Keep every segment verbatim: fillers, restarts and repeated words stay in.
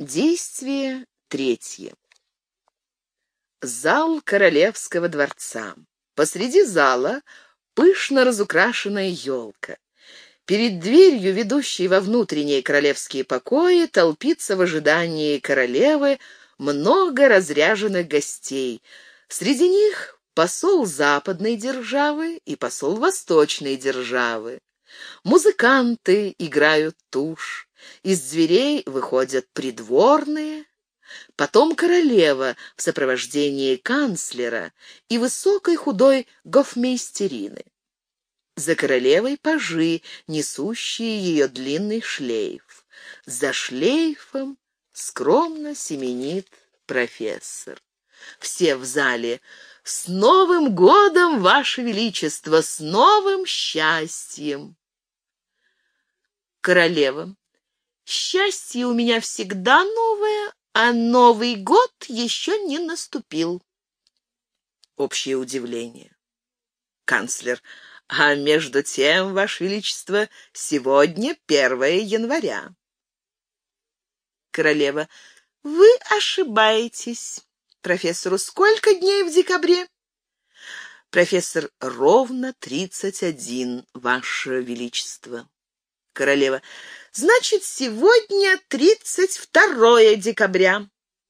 Действие третье. Зал королевского дворца. Посреди зала пышно разукрашенная елка. Перед дверью, ведущей во внутренние королевские покои, толпится в ожидании королевы много разряженных гостей. Среди них посол западной державы и посол восточной державы. Музыканты играют тушь, из дверей выходят придворные, потом королева в сопровождении канцлера и высокой худой гофмейстерины. За королевой пажи, несущие ее длинный шлейф. За шлейфом скромно семенит профессор. Все в зале: «С Новым годом, Ваше Величество! С новым счастьем!» Королева: «Счастье у меня всегда новое, а Новый год еще не наступил». Общее удивление. Канцлер: «А между тем, Ваше Величество, сегодня первое января». Королева: «Вы ошибаетесь. Профессору сколько дней в декабре?» Профессор: «Ровно тридцать один, Ваше Величество». Королева: «Значит, сегодня тридцать второе декабря».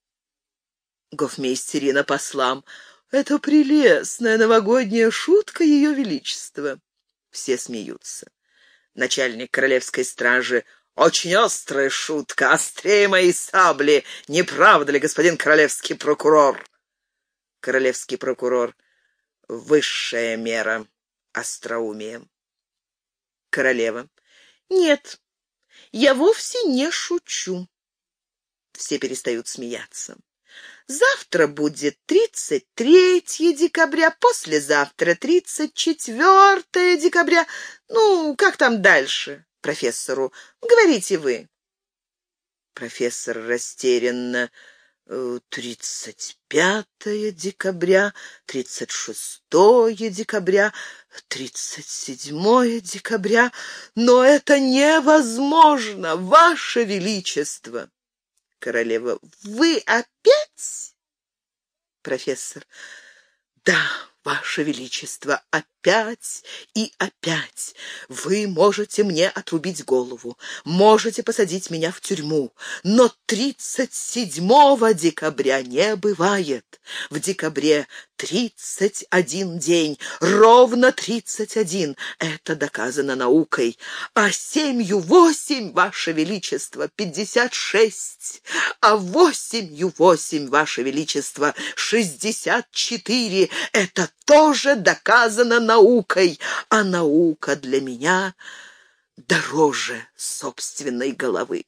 Гофмейстерина послам: «Это прелестная новогодняя шутка, Ее Величества». Все смеются. Начальник королевской стражи: «Очень острая шутка, острее моей сабли. Не правда ли, господин королевский прокурор?» Королевский прокурор: «Высшая мера остроумия». Королева: «Нет, я вовсе не шучу». Все перестают смеяться. Завтра будет тридцать третье декабря, послезавтра тридцать четвёртое декабря. Ну, как там дальше? Профессору: «Говорите вы». Профессор растерянно: тридцать пятое декабря, тридцать шестое декабря, тридцать седьмое декабря. Но это невозможно, Ваше Величество. Королева: «Вы опять?» Профессор: «Да, Ваше Величество, опять и опять. Вы можете мне отрубить голову, можете посадить меня в тюрьму, но тридцать седьмого декабря не бывает. В декабре тридцать один день, ровно тридцать один. Это доказано наукой. А семью восемь, Ваше Величество, пятьдесят шесть. А восемью восемь, Ваше Величество, шестьдесят четыре. Это тоже доказано наукой, а наука для меня дороже собственной головы».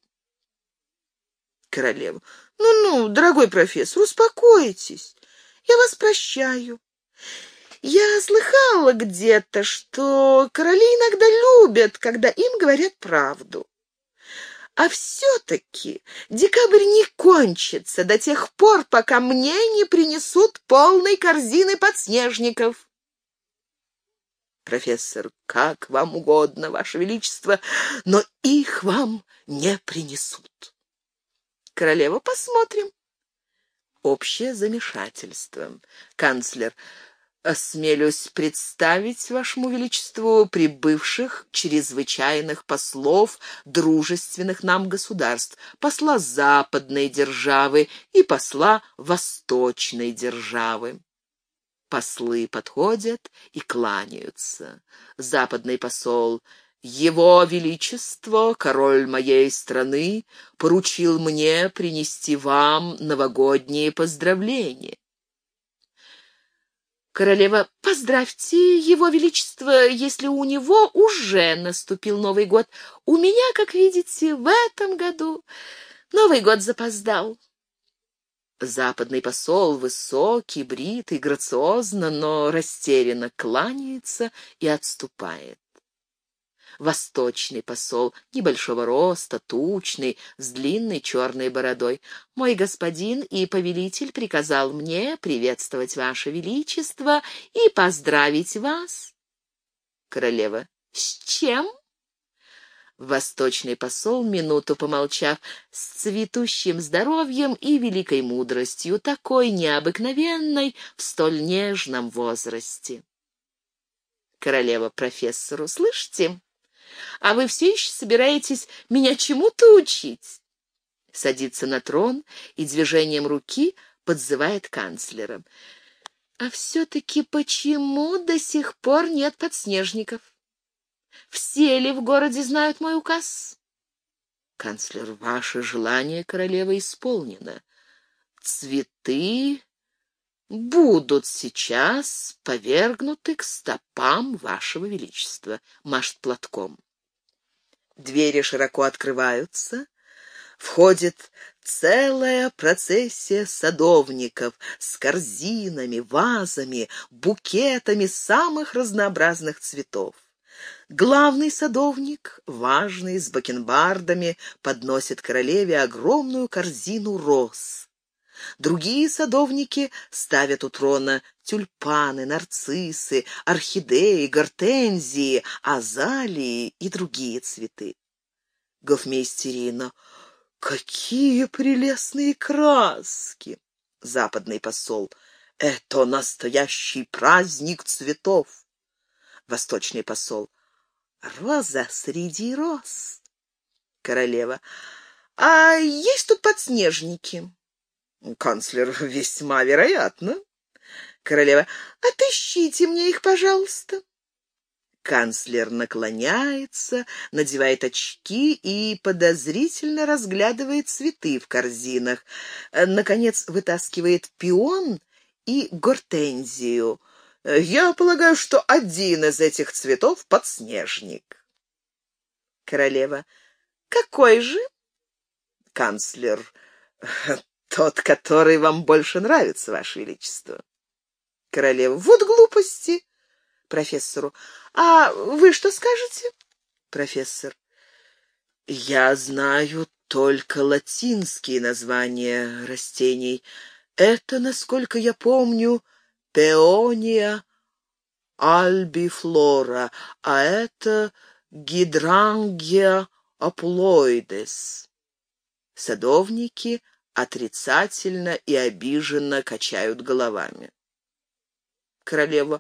Королева: «Ну-ну, дорогой профессор, успокойтесь. Я вас прощаю. Я слыхала где-то, что короли иногда любят, когда им говорят правду. А все-таки декабрь не кончится до тех пор, пока мне не принесут полной корзины подснежников». Профессор: «Как вам угодно, Ваше Величество, но их вам не принесут». Королева: «Посмотрим». Общее замешательство. Канцлер: «Осмелюсь представить Вашему Величеству прибывших чрезвычайных послов дружественных нам государств, посла западной державы и посла восточной державы». Послы подходят и кланяются. Западный посол: «Его Величество, король моей страны, поручил мне принести вам новогодние поздравления». Королева: «Поздравьте Его Величество, если у него уже наступил Новый год. У меня, как видите, в этом году Новый год запоздал». Западный посол, высокий, бритый, грациозно, но растерянно кланяется и отступает. Восточный посол, небольшого роста, тучный, с длинной черной бородой: «Мой господин и повелитель приказал мне приветствовать Ваше Величество и поздравить вас». Королева: «С чем?» Восточный посол, минуту помолчав, с цветущим здоровьем и великой мудростью, такой необыкновенной в столь нежном возрасте. Королева профессору: слышите? А вы все еще собираетесь меня чему-то учить? Садится на трон и движением руки подзывает канцлера. А все-таки почему до сих пор нет подснежников? Все ли в городе знают мой указ? Канцлер: ваше желание, королева, исполнено. Цветы будут сейчас повергнуты к стопам вашего величества. Машет платком. Двери широко открываются. Входит целая процессия садовников с корзинами, вазами, букетами самых разнообразных цветов. Главный садовник, важный, с бакенбардами, подносит королеве огромную корзину роз. Другие садовники ставят у трона тюльпаны, нарциссы, орхидеи, гортензии, азалии и другие цветы. Гофмейстерина: какие прелестные краски! Западный посол: это настоящий праздник цветов. Восточный посол: роза среди роз. Королева: а есть тут подснежники? Канцлер: весьма вероятно. Королева: отыщите мне их, пожалуйста. Канцлер наклоняется, надевает очки и подозрительно разглядывает цветы в корзинах. Наконец вытаскивает пион и гортензию. Я полагаю, что один из этих цветов подснежник. Королева: какой же? Канцлер: тот, который вам больше нравится, ваше величество. Королева: вот глупости. Профессору: а вы что скажете? Профессор: я знаю только латинские названия растений. Это, насколько я помню, пеония альбифлора, а это гидрангия апулоидес. Садовники отрицательно и обиженно качают головами. Королева: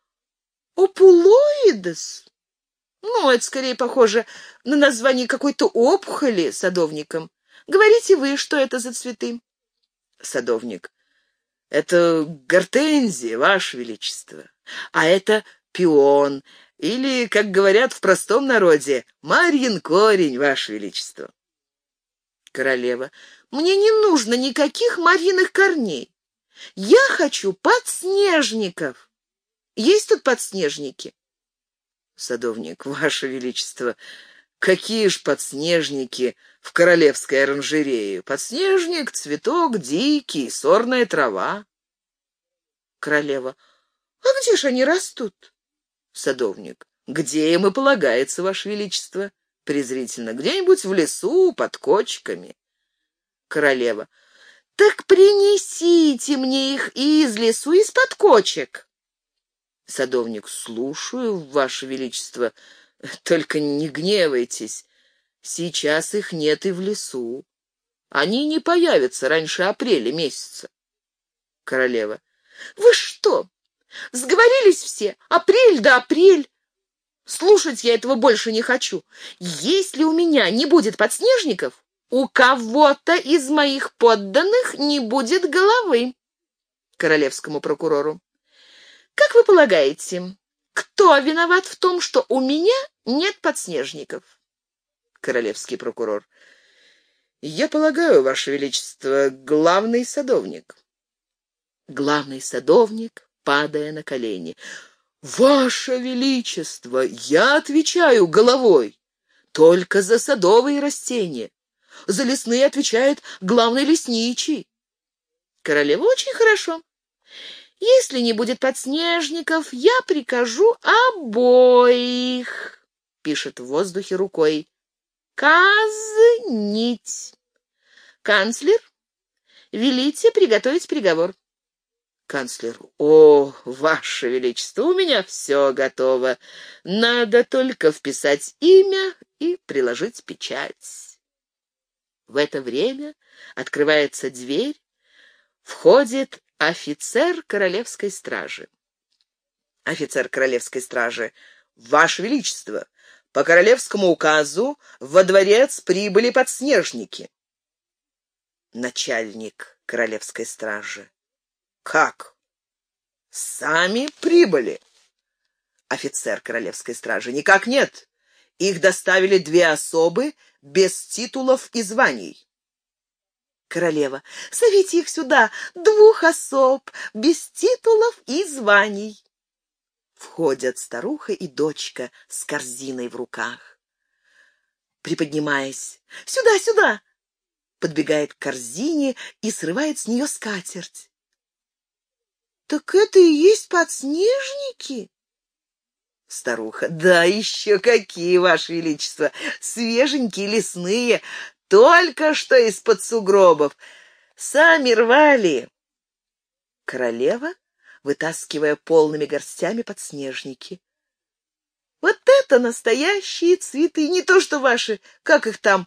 апулоидес? Ну, это скорее похоже на название какой-то опухоли. Садовникам: говорите вы, что это за цветы? Садовник: это гортензия, ваше величество, а это пион, или, как говорят в простом народе, Марьин корень, ваше величество. Королева: мне не нужно никаких марьиных корней. Я хочу подснежников. Есть тут подснежники? Садовник: ваше величество, какие ж подснежники в королевской оранжерее? Подснежник — цветок дикий, сорная трава. Королева: а где ж они растут? Садовник: где им и полагается, ваше величество. Презрительно: где-нибудь в лесу, под кочками. Королева: так принесите мне их из лесу, из-под кочек. Садовник: слушаю, ваше величество, только не гневайтесь. Сейчас их нет и в лесу. Они не появятся раньше апреля месяца. Королева: вы что, сговорились все? Апрель да апрель. Слушать я этого больше не хочу. Если у меня не будет подснежников, у кого-то из моих подданных не будет головы. Королевскому прокурору: как вы полагаете, кто виноват в том, что у меня нет подснежников? Королевский прокурор: я полагаю, ваше величество, главный садовник. Главный садовник, падая на колени: ваше величество, я отвечаю головой только за садовые растения. За лесные отвечает главный лесничий. Королева: очень хорошо. Если не будет подснежников, я прикажу обоих, пишет в воздухе рукой, казнить. Канцлер, велите приготовить приговор. Канцлер: «О, Ваше Величество, у меня все готово. Надо только вписать имя и приложить печать». В это время открывается дверь, входит офицер королевской стражи. Офицер королевской стражи: «Ваше Величество, по королевскому указу во дворец прибыли подснежники». Начальник королевской стражи: «Как? Сами прибыли?» Офицер королевской стражи: «Никак нет. Их доставили две особы без титулов и званий». Королева: «Зовите их сюда, двух особ, без титулов и званий». Входят старуха и дочка с корзиной в руках. Приподнимаясь: «Сюда, сюда!» Подбегает к корзине и срывает с нее скатерть. «Так это и есть подснежники?» Старуха: «Да еще какие, Ваше Величество! Свеженькие, лесные, только что из-под сугробов. Сами рвали». Королева, вытаскивая полными горстями подснежники: «Вот это настоящие цветы, не то что ваши, как их там,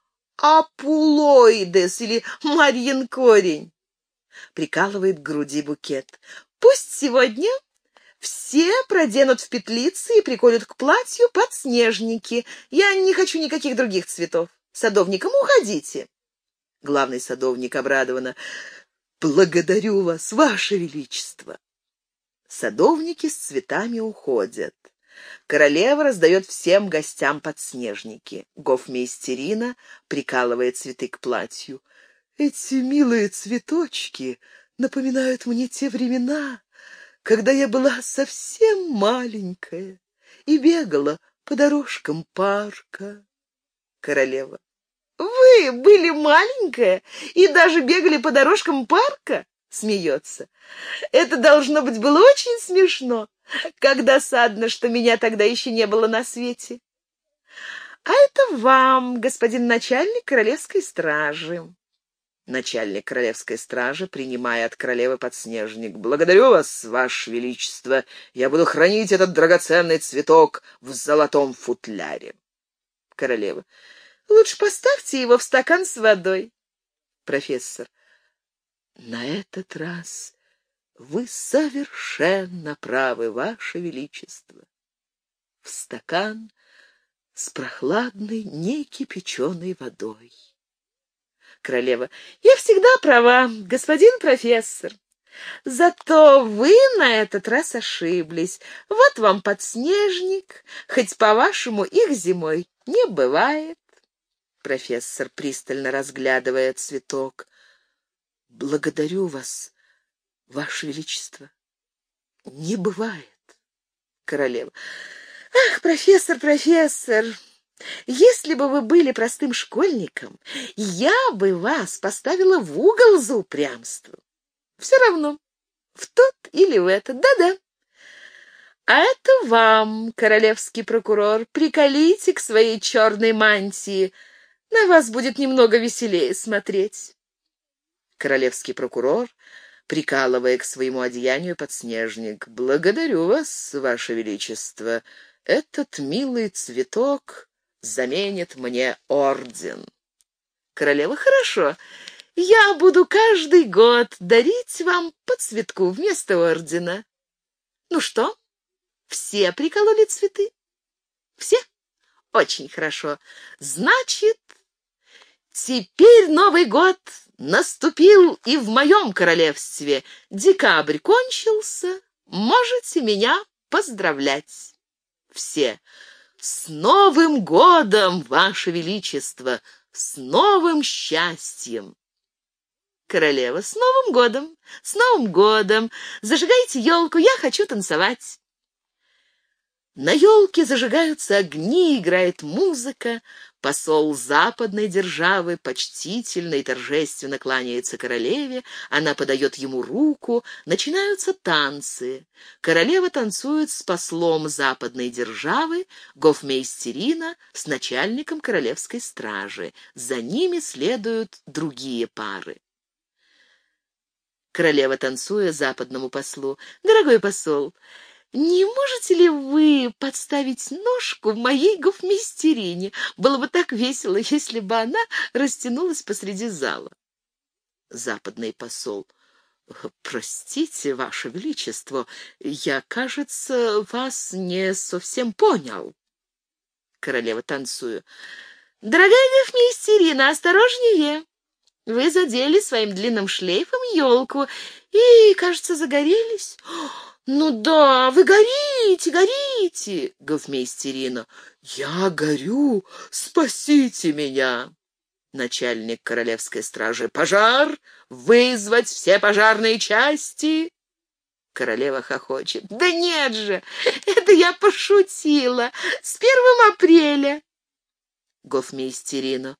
апулоидес или марьин корень». Прикалывает к груди букет. «Пусть сегодня все проденут в петлицы и приколют к платью подснежники. Я не хочу никаких других цветов. Садовникам уходите». Главный садовник обрадованно: «Благодарю вас, Ваше Величество». Садовники с цветами уходят. Королева раздает всем гостям подснежники. Гофмейстерина прикалывает цветы к платью: «Эти милые цветочки напоминают мне те времена, когда я была совсем маленькая и бегала по дорожкам парка». Королева: «Вы были маленькая и даже бегали по дорожкам парка?» Смеется. «Это, должно быть, было очень смешно. Как досадно, что меня тогда еще не было на свете. А это вам, господин начальник королевской стражи». Начальник королевской стражи, принимая от королевы подснежник: «Благодарю вас, Ваше Величество. Я буду хранить этот драгоценный цветок в золотом футляре». Королева: «Лучше поставьте его в стакан с водой». Профессор: «На этот раз вы совершенно правы, Ваше Величество». В стакан с прохладной, некипяченой водой. Королева: «Я всегда права, господин профессор. Зато вы на этот раз ошиблись. Вот вам подснежник, хоть, по-вашему, их зимой не бывает». Профессор, пристально разглядывая цветок: «Благодарю вас, Ваше Величество. Не бывает». Королева: «Ах, профессор, профессор, если бы вы были простым школьником, я бы вас поставила в угол за упрямство. Все равно, в тот или в этот, да-да. А это вам, королевский прокурор, приколите к своей черной мантии. На вас будет немного веселее смотреть». Королевский прокурор, прикалывая к своему одеянию подснежник: «Благодарю вас, Ваше Величество. Этот милый цветок заменит мне орден». Королева: «Хорошо. Я буду каждый год дарить вам по цветку вместо ордена». Ну что, все прикололи цветы? Все? Очень хорошо. Значит, теперь Новый год наступил и в моем королевстве. Декабрь кончился. Можете меня поздравлять. Все: «С Новым годом, Ваше Величество! С новым счастьем!» Королева: «С Новым годом! С Новым годом! Зажигайте елку, я хочу танцевать!» На елке зажигаются огни, играет музыка. Посол западной державы почтительно и торжественно кланяется королеве, она подает ему руку, начинаются танцы. Королева танцует с послом западной державы, гофмейстерина с начальником королевской стражи. За ними следуют другие пары. Королева, танцуя, западному послу. «Дорогой посол, не можете ли вы подставить ножку в моей гофмейстерине? Было бы так весело, если бы она растянулась посреди зала». Западный посол. «Простите, Ваше Величество, я, кажется, вас не совсем понял». Королева, танцуя. «Дорогая гофмейстерина, осторожнее! Вы задели своим длинным шлейфом елку и, кажется, загорелись». «Ну да, вы горите, горите!» Гофмейстерина. «Я горю, спасите меня!» Начальник королевской стражи. «Пожар! Вызвать все пожарные части!» Королева хохочет. «Да нет же! Это я пошутила! С первым апреля!» Гофмейстерина.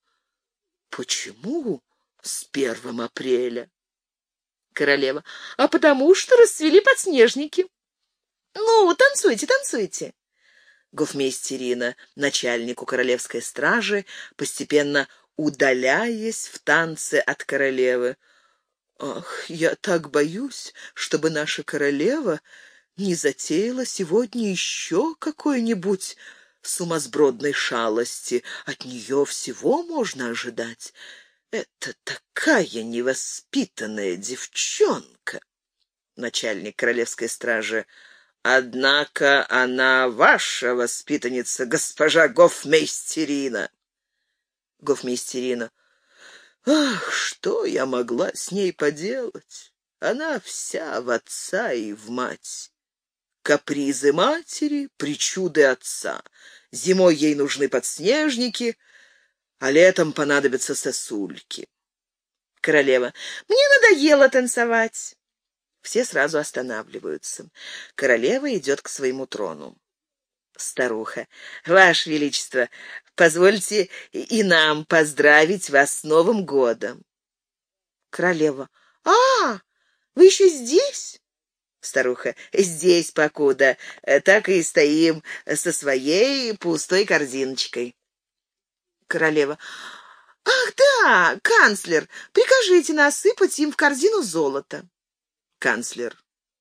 «Почему с первым апреля?» Королева. «А потому что расцвели подснежники». «Ну, танцуйте, танцуйте». Гофмейстерина, начальнику королевской стражи, постепенно удаляясь в танце от королевы. «Ах, я так боюсь, чтобы наша королева не затеяла сегодня еще какой-нибудь сумасбродной шалости. От нее всего можно ожидать. Это такая невоспитанная девчонка». Начальник королевской стражи. «Однако она ваша воспитанница, госпожа гофмейстерина». Гофмейстерина. «Ах, что я могла с ней поделать? Она вся в отца и в мать. Капризы матери, причуды отца. Зимой ей нужны подснежники, а летом понадобятся сосульки». Королева. «Мне надоело танцевать». Все сразу останавливаются. Королева идет к своему трону. Старуха. «Ваше Величество, позвольте и нам поздравить вас с Новым годом». Королева. «А, вы еще здесь?» Старуха. «Здесь покуда. Так и стоим со своей пустой корзиночкой». Королева. «Ах, да, канцлер, прикажите насыпать им в корзину золото». Канцлер.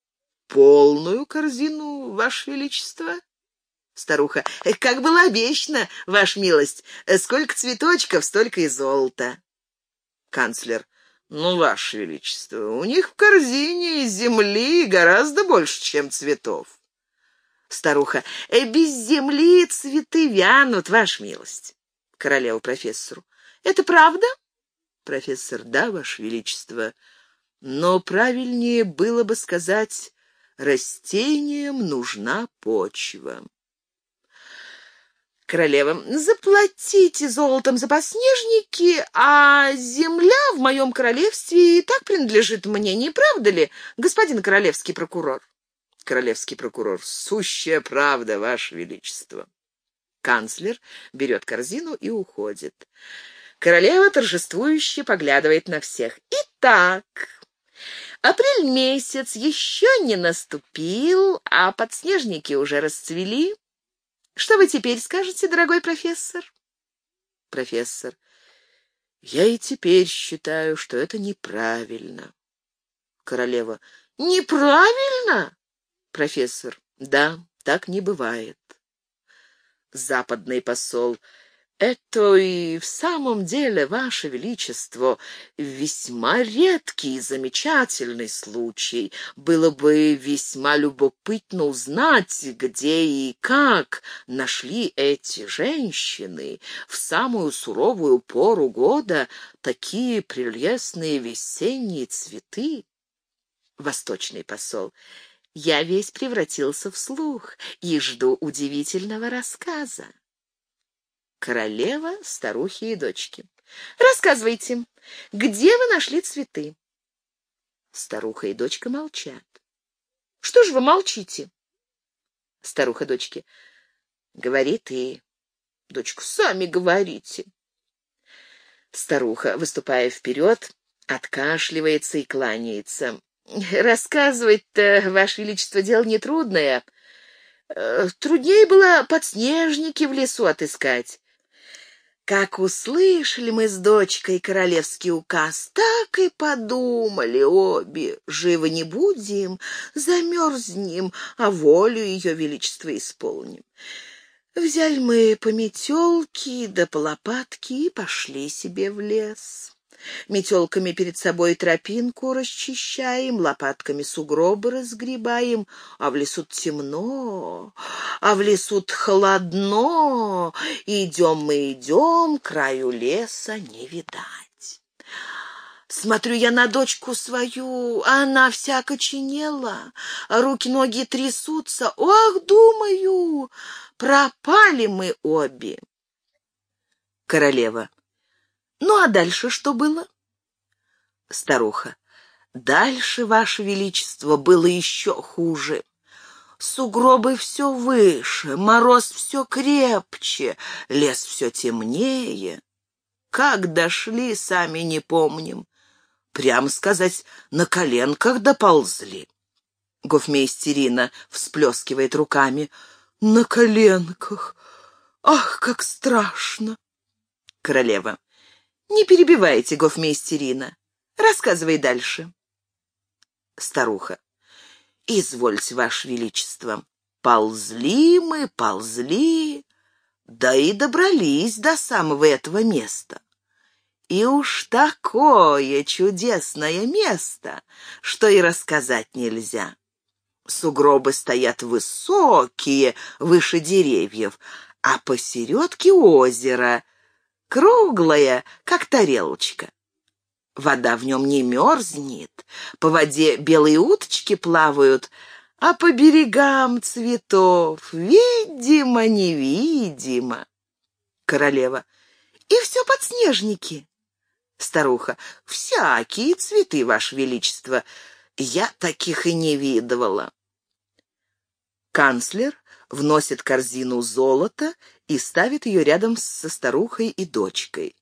«Полную корзину, Ваше Величество?» Старуха. «Как было обещано, Ваша милость. Сколько цветочков, столько и золота». Канцлер. «Ну, Ваше Величество, у них в корзине земли гораздо больше, чем цветов». Старуха. «Без земли цветы вянут, Ваша милость». Королева профессору. «Это правда?» Профессор. «Да, Ваше Величество. Но правильнее было бы сказать, растениям нужна почва». Королева. «Заплатите золотом за подснежники, а земля в моем королевстве и так принадлежит мне, не правда ли, господин королевский прокурор?» Королевский прокурор. «Сущая правда, Ваше Величество». Канцлер берет корзину и уходит. Королева торжествующе поглядывает на всех. «Итак, апрель месяц еще не наступил, а подснежники уже расцвели. Что вы теперь скажете, дорогой профессор?» Профессор. «Я и теперь считаю, что это неправильно». Королева. «Неправильно?» Профессор. «Да, так не бывает». Западный посол. «Это и в самом деле, Ваше Величество, весьма редкий и замечательный случай. Было бы весьма любопытно узнать, где и как нашли эти женщины в самую суровую пору года такие прелестные весенние цветы». Восточный посол. «Я весь превратился в слух и жду удивительного рассказа». Королева, старухи и дочки. «Рассказывайте, где вы нашли цветы?» Старуха и дочка молчат. «Что же вы молчите?» Старуха дочке. «Говори ты». Дочка. «Сами говорите». Старуха, выступая вперед, откашливается и кланяется. «Рассказывать-то, Ваше Величество, дело нетрудное. Труднее было подснежники в лесу отыскать. Как услышали мы с дочкой королевский указ, так и подумали обе: живо не будем, замерзнем, а волю ее величества исполним. Взяли мы по метелке да по лопатке и пошли себе в лес. Метелками перед собой тропинку расчищаем, лопатками сугробы разгребаем, а в лесу темно, а в лесу холодно. Идем мы, идем, краю леса не видать. Смотрю я на дочку свою, а она вся окоченела, руки-ноги трясутся. Ох, думаю, пропали мы обе. Королева. Ну, а дальше что было? Старуха. Дальше, Ваше Величество, было еще хуже. Сугробы все выше, мороз все крепче, лес все темнее. Как дошли, сами не помним. Прямо сказать, на коленках доползли. Гофмейстерина всплескивает руками. На коленках. Ах, как страшно. Королева. Не перебивайте, гофмейстерина. Рассказывай дальше. Старуха. Извольте, Ваше Величество. Ползли мы, ползли, да и добрались до самого этого места. И уж такое чудесное место, что и рассказать нельзя. Сугробы стоят высокие, выше деревьев, а посередке озеро, круглое, как тарелочка. Вода в нем не мерзнет, по воде белые уточки плавают, а по берегам цветов видимо-невидимо. Королева. И все подснежники. Старуха. Всякие цветы, Ваше Величество. Я таких и не видывала. Канцлер вносит корзину золота и ставит ее рядом со старухой и дочкой.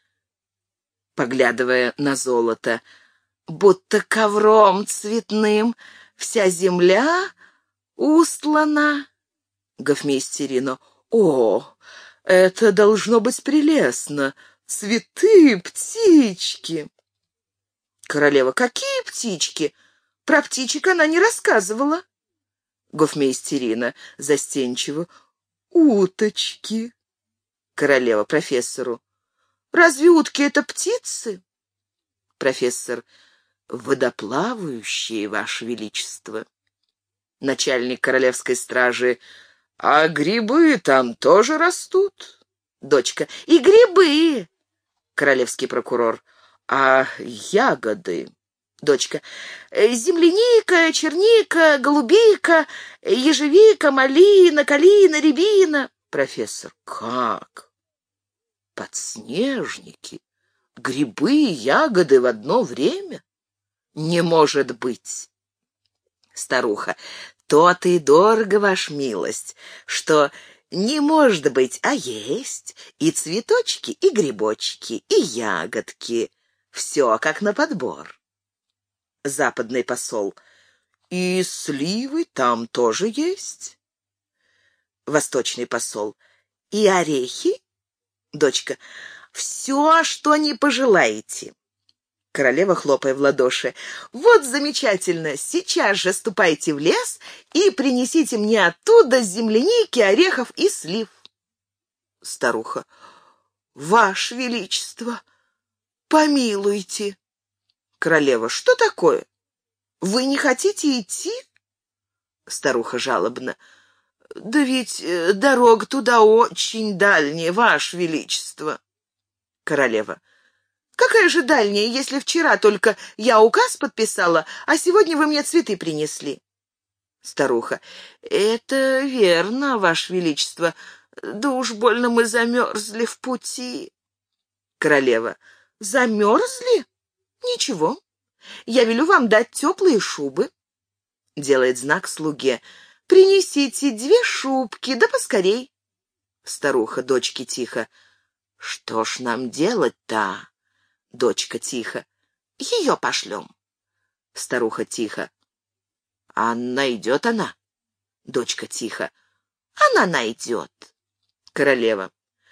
Поглядывая на золото, будто ковром цветным вся земля устлана. Гофмейстерина. О, это должно быть прелестно. Цветы, птички. Королева. Какие птички? Про птичек она не рассказывала. Гофмейстерина застенчиво. Уточки. Королева профессору. Разве утки — это птицы? Профессор. Водоплавающие, Ваше Величество. Начальник королевской стражи. А грибы там тоже растут? Дочка. И грибы. Королевский прокурор. А ягоды? Дочка. Земляника, черника, голубика, ежевика, малина, калина, рябина. Профессор. Как? Подснежники, грибы и ягоды в одно время? Не может быть. Старуха. То-то и дорого, Ваша милость, что не может быть, а есть и цветочки, и грибочки, и ягодки. Все как на подбор. Западный посол. И сливы там тоже есть. Восточный посол. И орехи? Дочка. Все, что не пожелаете. Королева, хлопая в ладоши. Вот замечательно. Сейчас же ступайте в лес и принесите мне оттуда земляники, орехов и слив. Старуха. Ваше Величество, помилуйте. Королева. Что такое? Вы не хотите идти? Старуха жалобно. Да ведь дорога туда очень дальняя, Ваше Величество. Королева. Какая же дальняя, если вчера только я указ подписала, а сегодня вы мне цветы принесли? Старуха. Это верно, Ваше Величество. Да уж больно мы замерзли в пути. Королева. Замерзли? Ничего. Я велю вам дать теплые шубы. Делает знак слуге. Принесите две шубки, да поскорей. Старуха, дочке тихо. Что ж нам делать-то? Дочка тихо. Ее пошлем. Старуха тихо. А найдет она? Дочка тихо. Она найдет. Королева.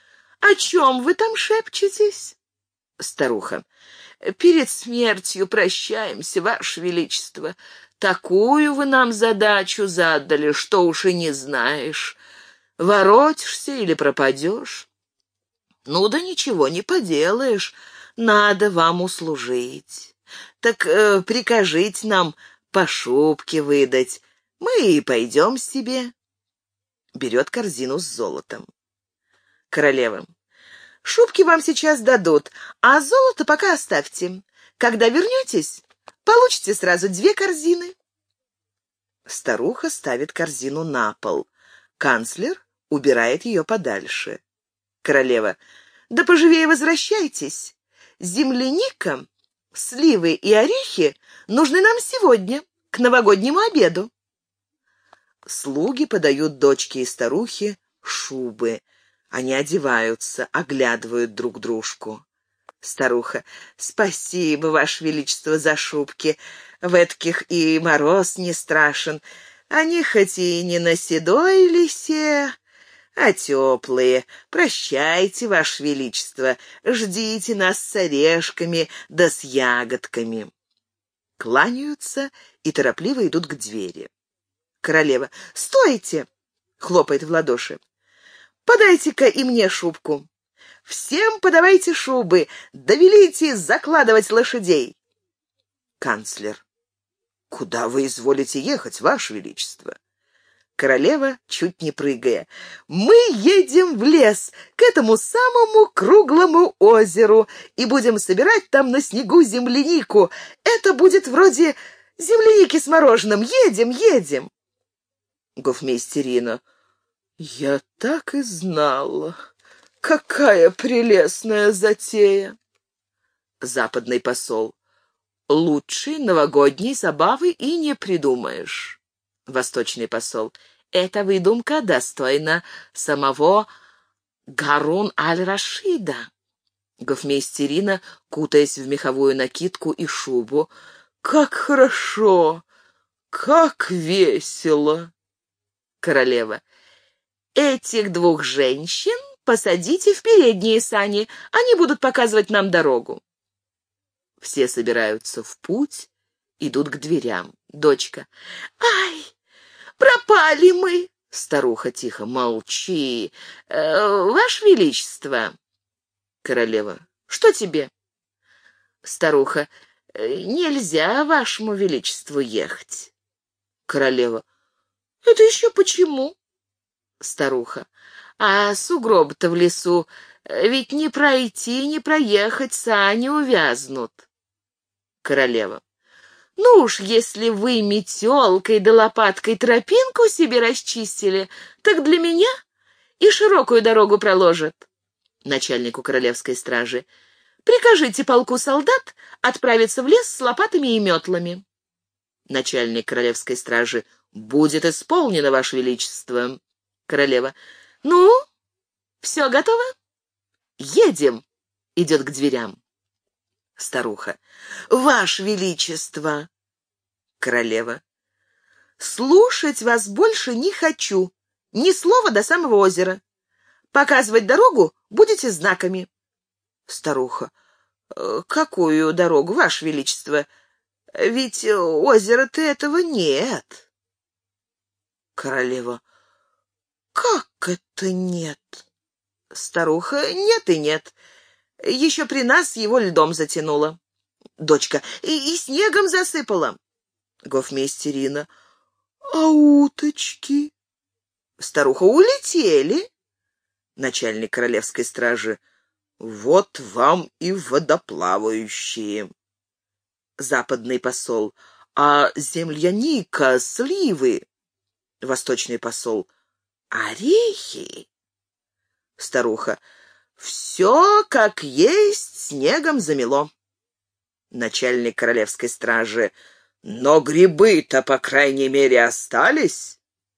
О чем вы там шепчетесь? Старуха. Перед смертью прощаемся, Ваше Величество. Такую вы нам задачу задали, что уж и не знаешь. Воротишься или пропадешь? Ну да ничего не поделаешь, надо вам услужить. Так э, прикажите нам по шубке выдать, мы и пойдем себе. Берет корзину с золотом. Королева. Шубки вам сейчас дадут, а золото пока оставьте. Когда вернетесь, получите сразу две корзины. Старуха ставит корзину на пол. Канцлер убирает ее подальше. Королева. Да поживее возвращайтесь. Земляника, сливы и орехи нужны нам сегодня, к новогоднему обеду. Слуги подают дочке и старухе шубы. Они одеваются, оглядывают друг дружку. Старуха. Спасибо, Ваше Величество, за шубки. В этких и мороз не страшен. Они хоть и не на седой лисе, а теплые. Прощайте, Ваше Величество, ждите нас с орешками да с ягодками. Кланяются и торопливо идут к двери. Королева. «Стойте!» — хлопает в ладоши. «Подайте-ка и мне шубку. Всем подавайте шубы, довелите закладывать лошадей». Канцлер. «Куда вы изволите ехать, Ваше Величество?» Королева, чуть не прыгая. «Мы едем в лес, к этому самому круглому озеру, и будем собирать там на снегу землянику. Это будет вроде земляники с мороженым. Едем, едем!» Гофмейстерина. «Я так и знала. Какая прелестная затея!» Западный посол. «Лучшей новогодней забавы и не придумаешь». Восточный посол. «Эта выдумка достойна самого Гарун-аль-Рашида». Гофмейстерина, кутаясь в меховую накидку и шубу. «Как хорошо! Как весело!» Королева. «Этих двух женщин посадите в передние сани, они будут показывать нам дорогу». Все собираются в путь, идут к дверям. Дочка. «Ай, пропали мы!» Старуха тихо. «Молчи! Э, Ваше Величество!» Королева. «Что тебе?» Старуха. «Нельзя Вашему Величеству ехать». Королева. «Это еще почему?» Старуха. «А сугроб-то в лесу, ведь не пройти, не проехать, сани увязнут». Королева. «Ну уж, если вы метелкой да лопаткой тропинку себе расчистили, так для меня и широкую дорогу проложат». Начальнику королевской стражи. «Прикажите полку солдат отправиться в лес с лопатами и метлами». Начальник королевской стражи. «Будет исполнено, Ваше Величество». Королева. «Ну, все готово? Едем!» Идет к дверям. Старуха. «Ваше Величество!» Королева. «Слушать вас больше не хочу. Ни слова до самого озера. Показывать дорогу будете знаками». Старуха. «Какую дорогу, Ваше Величество? Ведь озера-то этого нет». Королева. «Как это нет?» Старуха. «Нет и нет. Еще при нас его льдом затянуло». Дочка. «И, и снегом засыпала». Гофмейстерина. «А уточки?» Старуха. «Улетели». Начальник королевской стражи. «Вот вам и водоплавающие». Западный посол. «А земляника, сливы?» Восточный посол. «Орехи?» Старуха. «Все, как есть, снегом замело». Начальник королевской стражи. «Но грибы-то, по крайней мере, остались?»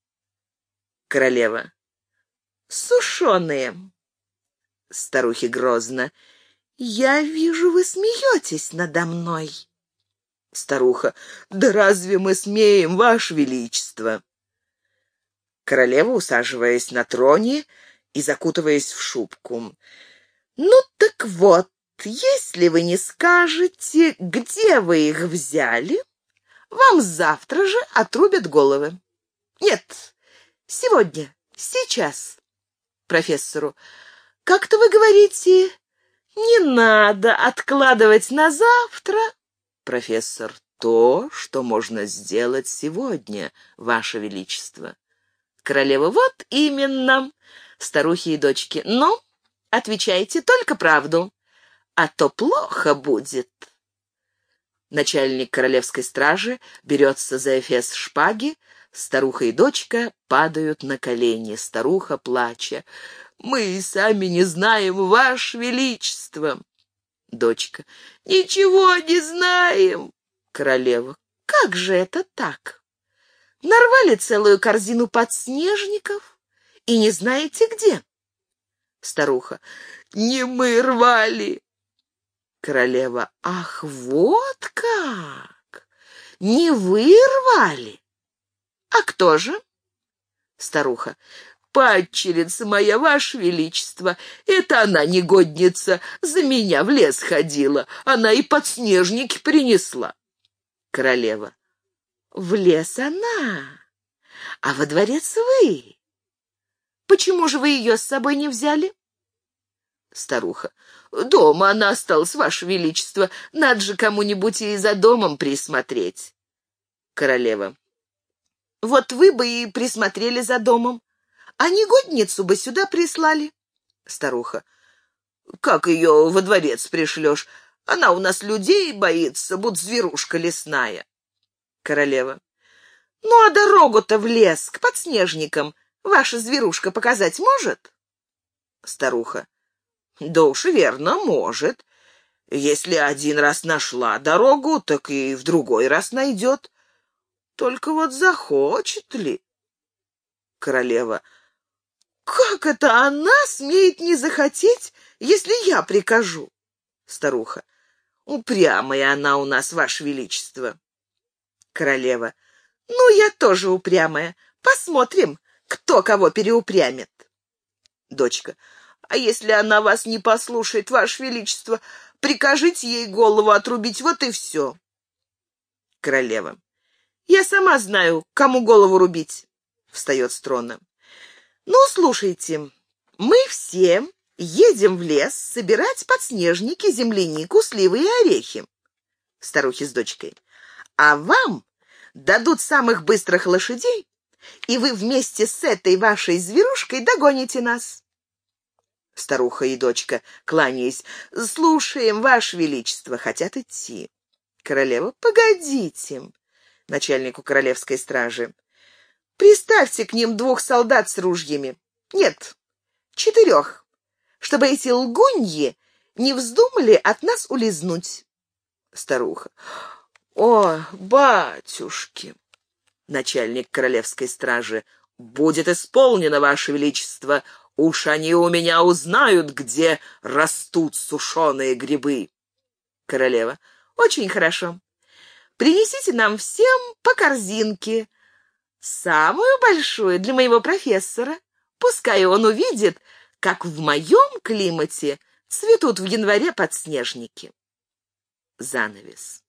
Королева. «Сушеные». Старухи грозно. «Я вижу, вы смеетесь надо мной». Старуха. «Да разве мы смеем, Ваше Величество?» Королева, усаживаясь на троне и закутываясь в шубку. «Ну так вот, если вы не скажете, где вы их взяли, вам завтра же отрубят головы. Нет, сегодня, сейчас». Профессору. «Как-то вы говорите, не надо откладывать на завтра». Профессор. «То, что можно сделать сегодня, Ваше Величество». Королева. «Вот именно». Старухи и дочки. «Ну, отвечайте только правду, а то плохо будет». Начальник королевской стражи берется за эфес шпаги, старуха и дочка падают на колени, старуха плача. «Мы и сами не знаем, Ваше Величество». Дочка. «Ничего не знаем». Королева. «Как же это так? Нарвали целую корзину подснежников и не знаете где?» Старуха. «Не мы рвали». Королева. «Ах, вот как! Не вы рвали? А кто же?» Старуха. «Падчерица моя, Ваше Величество, это она, негодница, за меня в лес ходила, она и подснежники принесла». Королева. «В лес она, а во дворец вы. Почему же вы ее с собой не взяли?» Старуха. «Дома она осталась, Ваше Величество, надо же кому-нибудь и за домом присмотреть». Королева. «Вот вы бы и присмотрели за домом, а негодницу бы сюда прислали». Старуха. «Как ее во дворец пришлешь? Она у нас людей боится, будто зверушка лесная». Королева. «Ну, а дорогу-то в лес, к подснежникам, ваша зверушка показать может?» Старуха. «Да уж верно, может. Если один раз нашла дорогу, так и в другой раз найдет. Только вот захочет ли?» Королева. «Как это она смеет не захотеть, если я прикажу?» Старуха. «Упрямая она у нас, Ваше Величество». Королева. «Ну, я тоже упрямая. Посмотрим, кто кого переупрямит». Дочка. «А если она вас не послушает, Ваше Величество, прикажите ей голову отрубить, вот и все». Королева. «Я сама знаю, кому голову рубить». Встает с трона. «Ну, слушайте, мы все едем в лес собирать подснежники, землянику, сливы и орехи». Старухи с дочкой. «А вам дадут самых быстрых лошадей, и вы вместе с этой вашей зверушкой догоните нас». Старуха и дочка, кланяясь. «Слушаем, Ваше Величество», хотят идти. Королева. «Погодите». Начальнику королевской стражи. «Приставьте к ним двух солдат с ружьями. Нет, четырех, чтобы эти лгуньи не вздумали от нас улизнуть». Старуха. «О, батюшки!» Начальник королевской стражи. «Будет исполнено, Ваше Величество. Уж они у меня узнают, где растут сушеные грибы». Королева. «Очень хорошо. Принесите нам всем по корзинке. Самую большую для моего профессора. Пускай он увидит, как в моем климате цветут в январе подснежники». Занавес.